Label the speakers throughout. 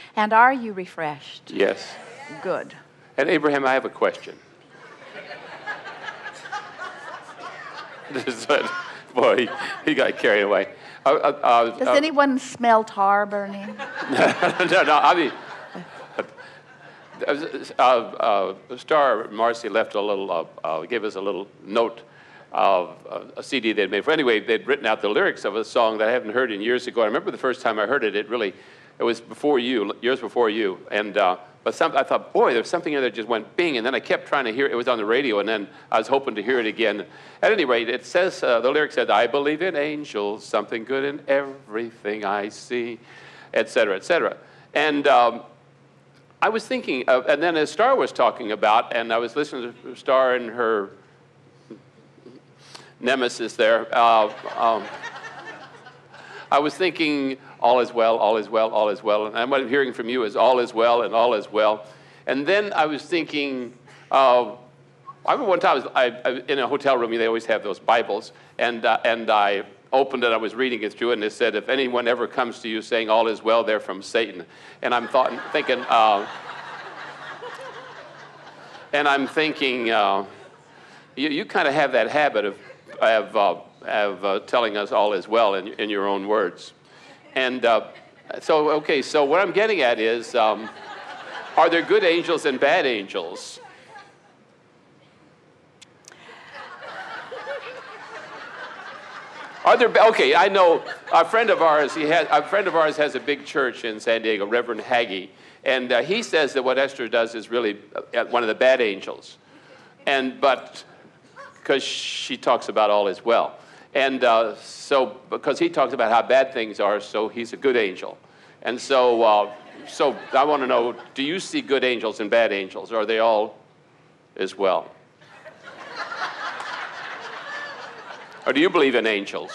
Speaker 1: And are you refreshed?
Speaker 2: Yes.
Speaker 1: Good.
Speaker 2: And Abraham, I have a question. Boy, he got carried away.
Speaker 1: Does anyone smell tar burning?
Speaker 2: No, I mean, Star Marcy left a little, gave us a little note of a CD they'd made. Anyway, they'd written out the lyrics of a song that I haven't heard in years ago. I remember the first time I heard it, it was before you, years before you. And but I thought, boy, there's something in there that just went bing, and then I kept trying to hear it. It was on the radio, and then I was hoping to hear it again. At any rate, it says, the lyric said, I believe in angels, something good in everything I see, et cetera, et cetera. And I was thinking, and then as Star was talking about, and I was listening to Star and her nemesis there, I was thinking, all is well, all is well, all is well. And what I'm hearing from you is all is well and all is well. And then I was thinking, I remember one time I in a hotel room, they always have those Bibles, and I opened it, I was reading it through, and it said, if anyone ever comes to you saying all is well, they're from Satan. And I'm thinking, you kind of have that habit of telling us all is well in your own words. And so what I'm getting at is, are there good angels and bad angels? Okay, I know a friend of ours has a big church in San Diego, Reverend Hagee, and he says that what Esther does is really one of the bad angels, but because she talks about all is well. And so, because he talks about how bad things are, so he's a good angel. And so I want to know, do you see good angels and bad angels? Or are they all as well? Or do you believe in angels?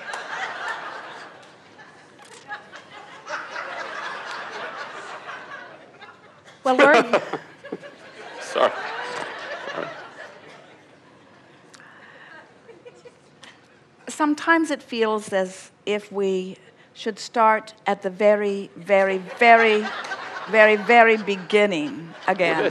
Speaker 1: Well, Lord...
Speaker 2: Sorry.
Speaker 1: Sometimes it feels as if we should start at the very, very, very, very, very beginning again.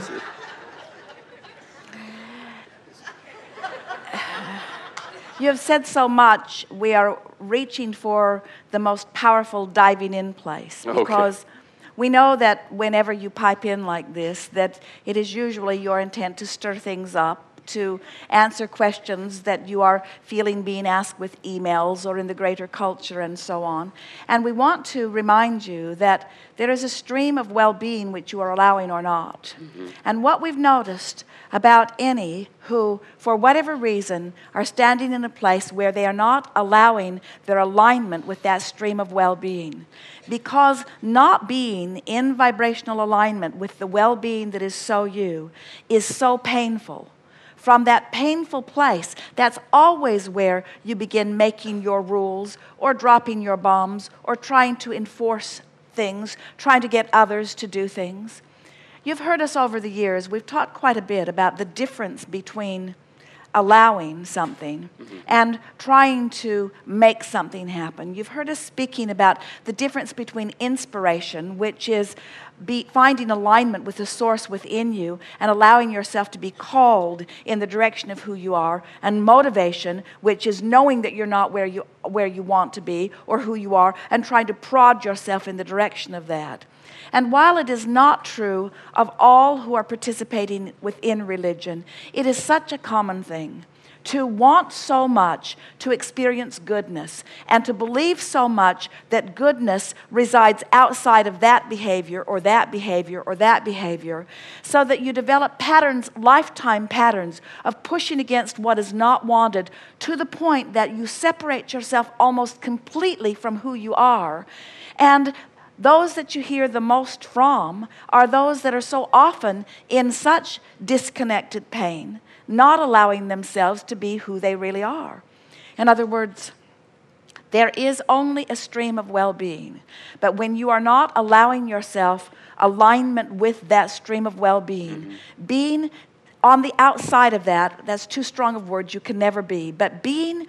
Speaker 1: You have said so much, we are reaching for the most powerful diving in place. Because we know that whenever you pipe in like this, that it is usually your intent to stir things up, to answer questions that you are feeling being asked with emails or in the greater culture and so on. And we want to remind you that there is a stream of well-being which you are allowing or not. Mm-hmm. And what we've noticed about any who, for whatever reason, are standing in a place where they are not allowing their alignment with that stream of well-being, because not being in vibrational alignment with the well-being that is so you is so painful. From that painful place, that's always where you begin making your rules or dropping your bombs or trying to enforce things, trying to get others to do things. You've heard us over the years, we've talked quite a bit about the difference between allowing something and trying to make something happen. You've heard us speaking about the difference between inspiration, which is finding alignment with the source within you and allowing yourself to be called in the direction of who you are, and motivation, which is knowing that you're not where you want to be or who you are and trying to prod yourself in the direction of that. And while it is not true of all who are participating within religion, it is such a common thing to want so much to experience goodness and to believe so much that goodness resides outside of that behavior or that behavior or that behavior, so that you develop patterns, lifetime patterns of pushing against what is not wanted to the point that you separate yourself almost completely from who you are. And those that you hear the most from are those that are so often in such disconnected pain, not allowing themselves to be who they really are. In other words, there is only a stream of well-being, but when you are not allowing yourself alignment with that stream of well-being, being on the outside of that, that's too strong of words, you can never be, but being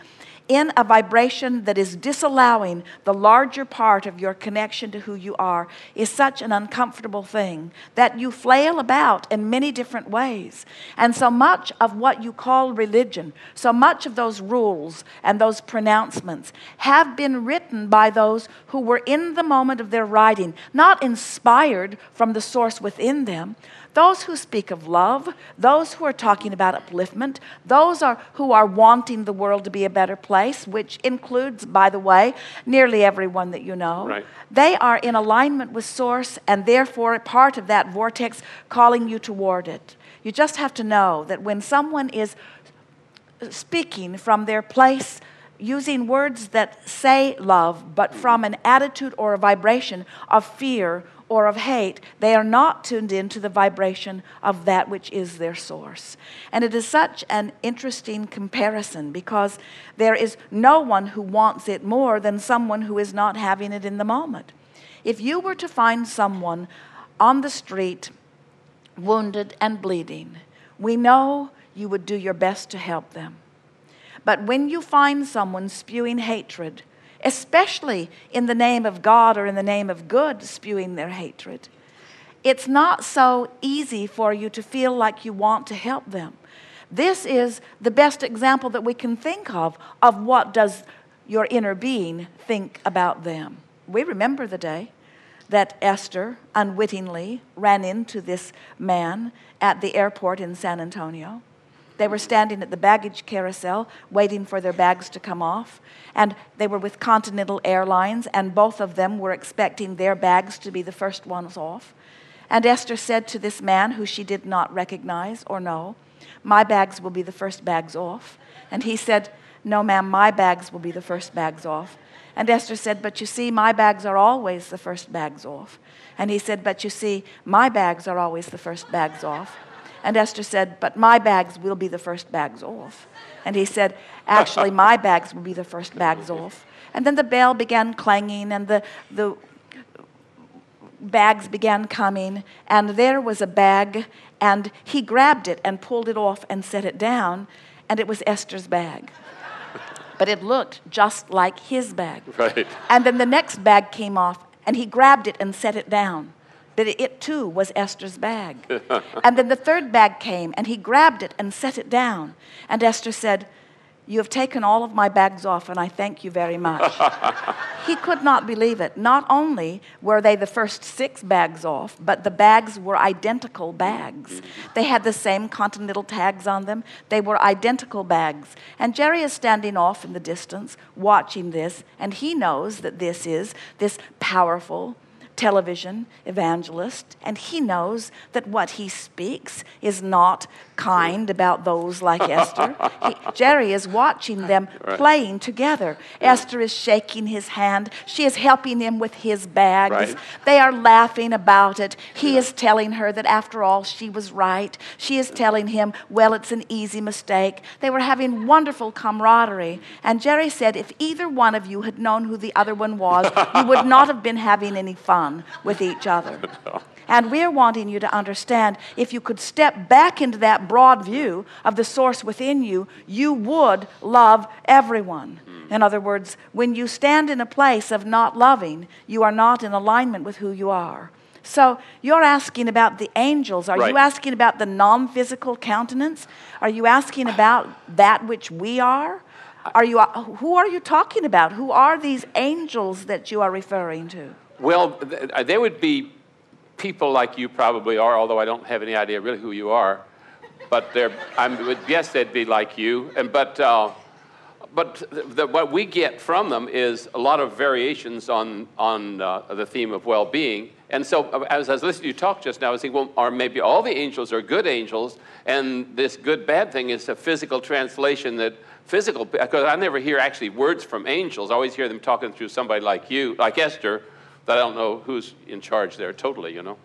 Speaker 1: in a vibration that is disallowing the larger part of your connection to who you are is such an uncomfortable thing that you flail about in many different ways. And so much of what you call religion, so much of those rules and those pronouncements have been written by those who were in the moment of their writing, not inspired from the source within them. Those who speak of love, those who are talking about upliftment, those who are wanting the world to be a better place, which includes, by the way, nearly everyone that you know.
Speaker 2: Right.
Speaker 1: They are in alignment with Source and therefore a part of that vortex calling you toward it. You just have to know that when someone is speaking from their place, using words that say love, but from an attitude or a vibration of fear or of hate, they are not tuned into the vibration of that which is their source. And it is such an interesting comparison because there is no one who wants it more than someone who is not having it in the moment. If you were to find someone on the street wounded and bleeding, we know you would do your best to help them. But when you find someone spewing hatred, especially in the name of God or in the name of good, spewing their hatred, it's not so easy for you to feel like you want to help them. This is the best example that we can think of what does your inner being think about them. We remember the day that Esther unwittingly ran into this man at the airport in San Antonio. They were standing at the baggage carousel waiting for their bags to come off. And they were with Continental Airlines, and both of them were expecting their bags to be the first ones off. And Esther said to this man, who she did not recognize or know, "My bags will be the first bags off." And he said, "No, ma'am, my bags will be the first bags off." And Esther said, "But you see, my bags are always the first bags off." And he said, "But you see, my bags are always the first bags off." And Esther said, "But my bags will be the first bags off." And he said, "Actually, my bags will be the first bags off." And then the bell began clanging and the bags began coming. And there was a bag, and he grabbed it and pulled it off and set it down. And it was Esther's bag. But it looked just like his bag.
Speaker 2: Right.
Speaker 1: And then the next bag came off, and he grabbed it and set it down. But it too was Esther's bag. And then the third bag came, and he grabbed it and set it down. And Esther said, "You have taken all of my bags off, and I thank you very much." He could not believe it. Not only were they the first 6 bags off, but the bags were identical bags. They had the same Continental tags on them. They were identical bags. And Jerry is standing off in the distance watching this, and he knows that this is this powerful television evangelist, and he knows that what he speaks is not kind about those like Esther. Jerry is watching them playing together. Esther is shaking his hand. She is helping him with his bags.
Speaker 2: Right.
Speaker 1: They are laughing about it. He is telling her that after all, she was right. She is telling him, well, it's an easy mistake. They were having wonderful camaraderie. And Jerry said, if either one of you had known who the other one was, you would not have been having any fun with each other. And we're wanting you to understand, if you could step back into that broad view of the source within you, you would love everyone. In other words, when you stand in a place of not loving, you are not in alignment with who you are. So you're asking about the angels. Are you asking about the non-physical countenance? Are you asking about that which we are? Who are you talking about? Who are these angels that you are referring to?
Speaker 2: Well, they would be people like you probably are, although I don't have any idea really who you are. But I would guess they'd be like you. But what we get from them is a lot of variations on the theme of well-being. And so as I was listening to you talk just now, I was thinking, well, or maybe all the angels are good angels, and this good-bad thing is a physical translation that physical, because I never hear actually words from angels. I always hear them talking through somebody like you, like Esther, that I don't know who's in charge there totally, you know.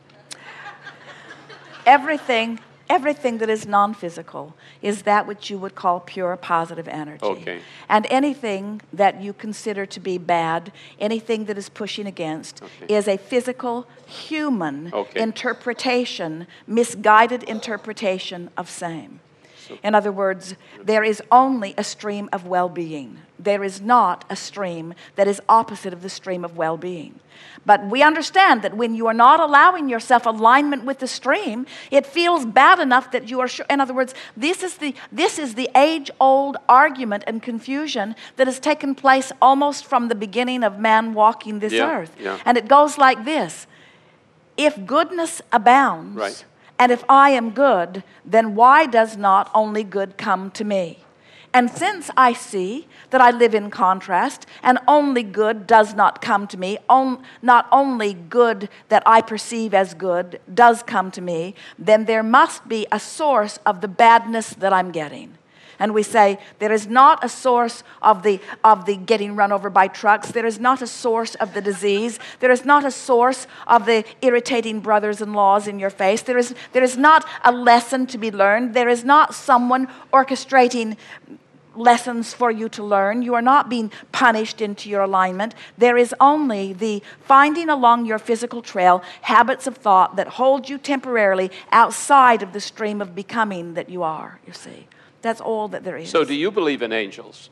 Speaker 1: Everything that is non-physical is that which you would call pure positive energy.
Speaker 2: Okay.
Speaker 1: And anything that you consider to be bad, anything that is pushing against, is a physical, human interpretation, misguided interpretation of same. In other words, there is only a stream of well-being. There is not a stream that is opposite of the stream of well-being. But we understand that when you are not allowing yourself alignment with the stream, it feels bad enough that you are sure. In other words, this is the age-old argument and confusion that has taken place almost from the beginning of man walking this earth.
Speaker 2: Yeah.
Speaker 1: And it goes like this. If goodness abounds,
Speaker 2: right,
Speaker 1: and if I am good, then why does not only good come to me? And since I see that I live in contrast, and only good does not come to me, not only good that I perceive as good does come to me, then there must be a source of the badness that I'm getting. And we say, there is not a source of the getting run over by trucks. There is not a source of the disease. There is not a source of the irritating brothers-in-laws in your face. There is not a lesson to be learned. There is not someone orchestrating lessons for you to learn. You are not being punished into your alignment. There is only the finding along your physical trail habits of thought that hold you temporarily outside of the stream of becoming that you are, you see. That's all that there is.
Speaker 2: So do you believe in angels?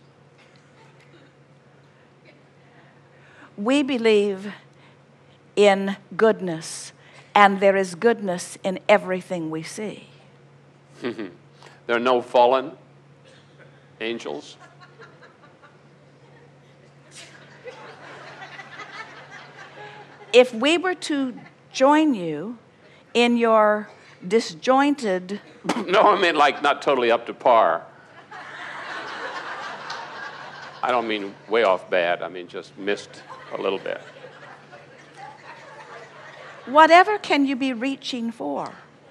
Speaker 1: We believe in goodness, and there is goodness in everything we see.
Speaker 2: There are no fallen angels?
Speaker 1: If we were to join you in your disjointed...
Speaker 2: No, I mean like not totally up to par. I don't mean way off bad. I mean just missed a little bit.
Speaker 1: Whatever can you be reaching for?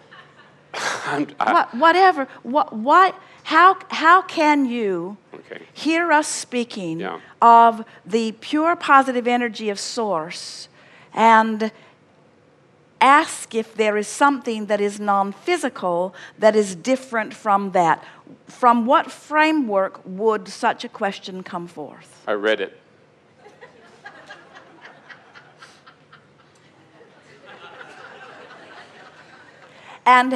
Speaker 1: How can you hear us speaking of the pure positive energy of Source and ask if there is something that is non-physical that is different from that? From what framework would such a question come forth?
Speaker 2: I read it.
Speaker 1: And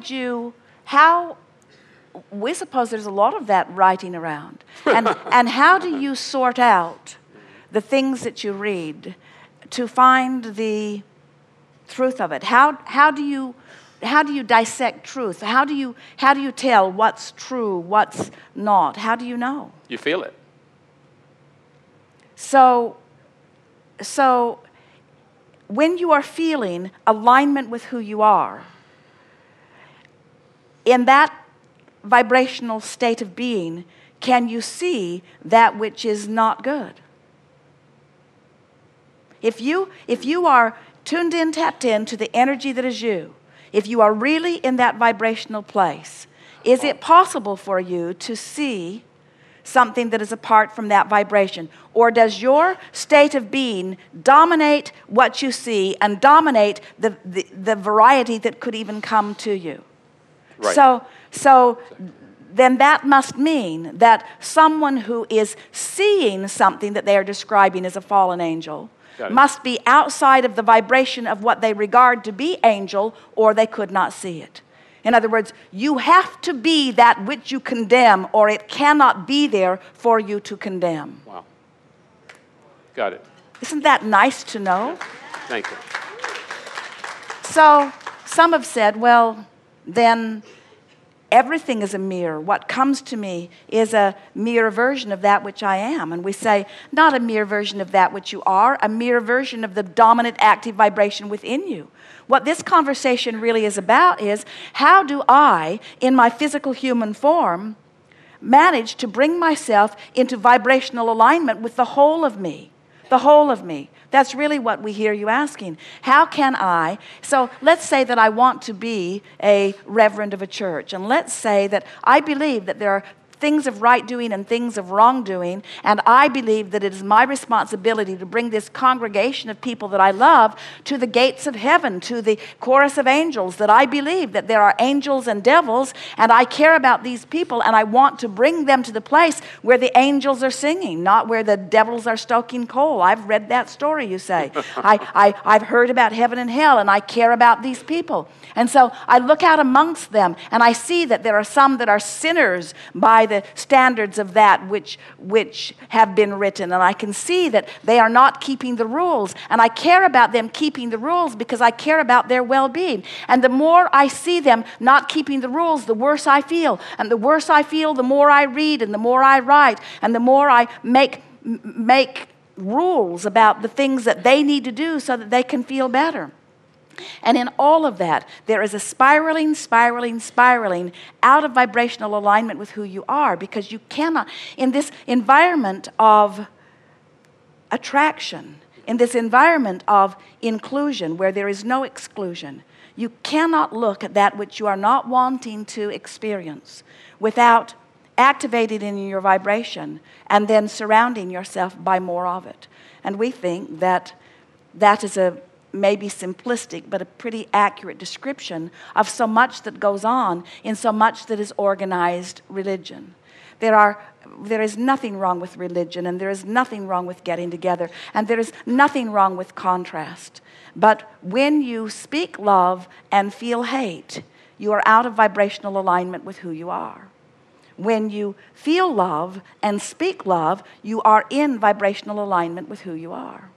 Speaker 1: we suppose there's a lot of that writing around. And how do you sort out the things that you read to find the truth of it? How do you dissect truth? How do you tell what's true, what's not? How do you know?
Speaker 2: You feel it.
Speaker 1: So when you are feeling alignment with who you are, in that vibrational state of being, can you see that which is not good? If you are tuned in, tapped in to the energy that is you, if you are really in that vibrational place, is it possible for you to see something that is apart from that vibration? Or does your state of being dominate what you see and dominate the variety that could even come to you?
Speaker 2: Right.
Speaker 1: So then that must mean that someone who is seeing something that they are describing as a fallen angel must be outside of the vibration of what they regard to be angel, or they could not see it. In other words, you have to be that which you condemn, or it cannot be there for you to condemn.
Speaker 2: Wow. Got it.
Speaker 1: Isn't that nice to know?
Speaker 2: Thank you.
Speaker 1: So some have said, well, then everything is a mirror. What comes to me is a mirror version of that which I am. And we say, not a mirror version of that which you are, a mirror version of the dominant active vibration within you. What this conversation really is about is, how do I, in my physical human form, manage to bring myself into vibrational alignment with the whole of me? The whole of me. That's really what we hear you asking. How can I? So let's say that I want to be a reverend of a church, and let's say that I believe that there are things of right doing and things of wrongdoing, and I believe that it is my responsibility to bring this congregation of people that I love to the gates of heaven, to the chorus of angels, that I believe that there are angels and devils, and I care about these people, and I want to bring them to the place where the angels are singing, not where the devils are stoking coal. I've read that story, you say. I've heard about heaven and hell, and I care about these people. And so I look out amongst them, and I see that there are some that are sinners by the standards of that which have been written. And I can see that they are not keeping the rules. And I care about them keeping the rules because I care about their well-being. And the more I see them not keeping the rules, the worse I feel. And the worse I feel, the more I read and the more I write and the more I make rules about the things that they need to do so that they can feel better. And in all of that, there is a spiraling out of vibrational alignment with who you are, because you cannot, in this environment of attraction, in this environment of inclusion where there is no exclusion, you cannot look at that which you are not wanting to experience without activating in your vibration and then surrounding yourself by more of it. And we think that that is a maybe simplistic, but a pretty accurate description of so much that goes on in so much that is organized religion. There is nothing wrong with religion, and there is nothing wrong with getting together, and there is nothing wrong with contrast. But when you speak love and feel hate, you are out of vibrational alignment with who you are. When you feel love and speak love, you are in vibrational alignment with who you are.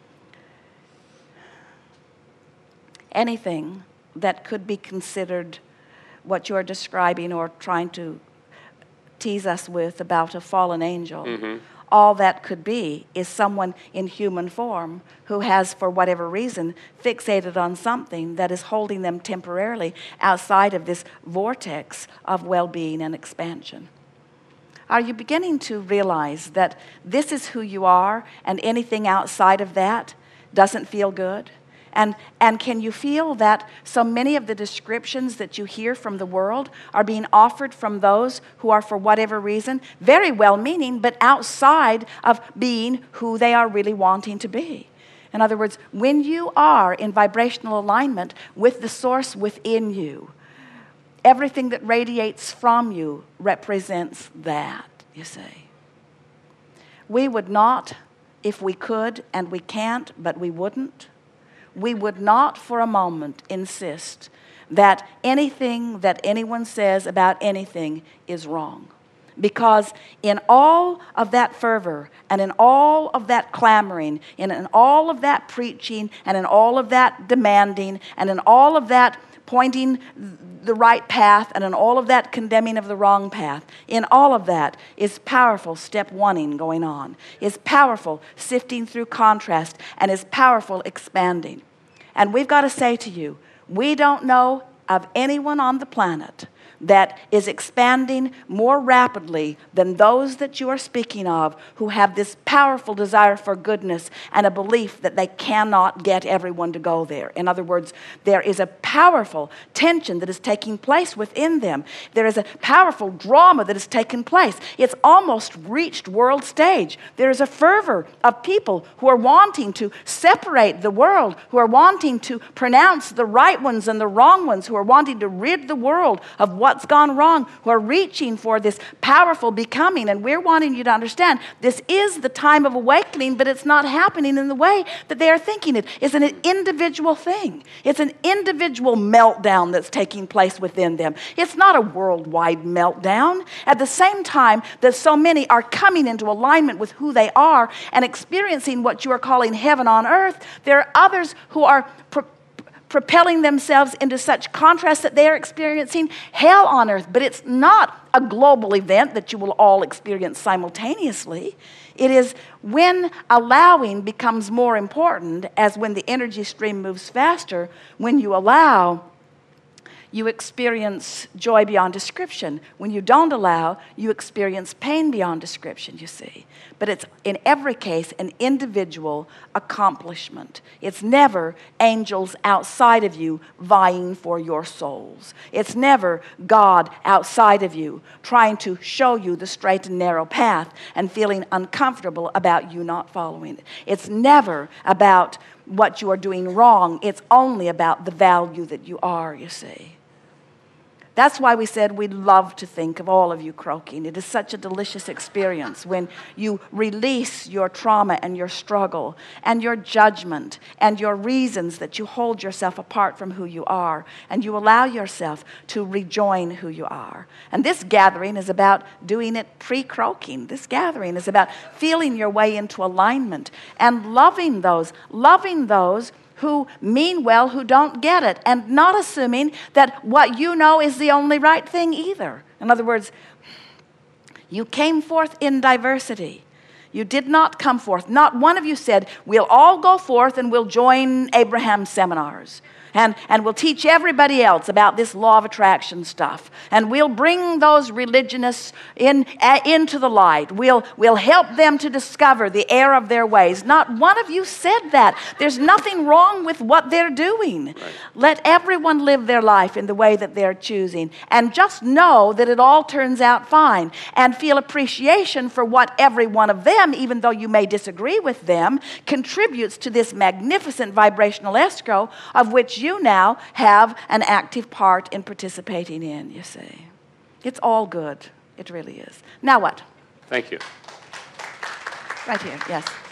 Speaker 1: Anything that could be considered what you're describing or trying to tease us with about a fallen angel, all that could be is someone in human form who has, for whatever reason, fixated on something that is holding them temporarily outside of this vortex of well-being and expansion. Are you beginning to realize that this is who you are, and anything outside of that doesn't feel good? And can you feel that so many of the descriptions that you hear from the world are being offered from those who are, for whatever reason, very well-meaning, but outside of being who they are really wanting to be? In other words, when you are in vibrational alignment with the source within you, everything that radiates from you represents that, you see. We would not, if we could, and we can't, but we wouldn't, we would not for a moment insist that anything that anyone says about anything is wrong. Because in all of that fervor and in all of that clamoring and in all of that preaching and in all of that demanding and in all of that pointing the right path and in all of that condemning of the wrong path, in all of that is powerful step one-ing going on, is powerful sifting through contrast, and is powerful expanding. And we've got to say to you, we don't know of anyone on the planet that is expanding more rapidly than those that you are speaking of, who have this powerful desire for goodness and a belief that they cannot get everyone to go there. In other words, there is a powerful tension that is taking place within them. There is a powerful drama that is taking place. It's almost reached world stage. There is a fervor of people who are wanting to separate the world, who are wanting to pronounce the right ones and the wrong ones, who are wanting to rid the world of what's gone wrong, who are reaching for this powerful becoming. And we're wanting you to understand this is the time of awakening, but it's not happening in the way that they are thinking it. It's an individual thing. It's an individual meltdown that's taking place within them. It's not a worldwide meltdown. At the same time that so many are coming into alignment with who they are and experiencing what you are calling heaven on earth, there are others who are propelling themselves into such contrast that they are experiencing hell on earth. But it's not a global event that you will all experience simultaneously. It is when allowing becomes more important, as when the energy stream moves faster, when you allow, you experience joy beyond description. When you don't allow, you experience pain beyond description, you see. But it's, in every case, an individual accomplishment. It's never angels outside of you vying for your souls. It's never God outside of you trying to show you the straight and narrow path and feeling uncomfortable about you not following it. It's never about what you are doing wrong. It's only about the value that you are, you see. That's why we said we'd love to think of all of you croaking. It is such a delicious experience when you release your trauma and your struggle and your judgment and your reasons that you hold yourself apart from who you are, and you allow yourself to rejoin who you are. And this gathering is about doing it pre-croaking. This gathering is about feeling your way into alignment and loving those who mean well, who don't get it, and not assuming that what you know is the only right thing either. In other words, you came forth in diversity. You did not come forth. Not one of you said, we'll all go forth and we'll join Abraham's seminars. And we'll teach everybody else about this law of attraction stuff. And we'll bring those religionists into the light. We'll help them to discover the error of their ways. Not one of you said that. There's nothing wrong with what they're doing. Right. Let everyone live their life in the way that they're choosing. And just know that it all turns out fine. And feel appreciation for what every one of them, even though you may disagree with them, contributes to this magnificent vibrational escrow of which you now have an active part in participating in, you see. It's all good. It really is. Now what?
Speaker 2: Thank you.
Speaker 1: Right here, yes.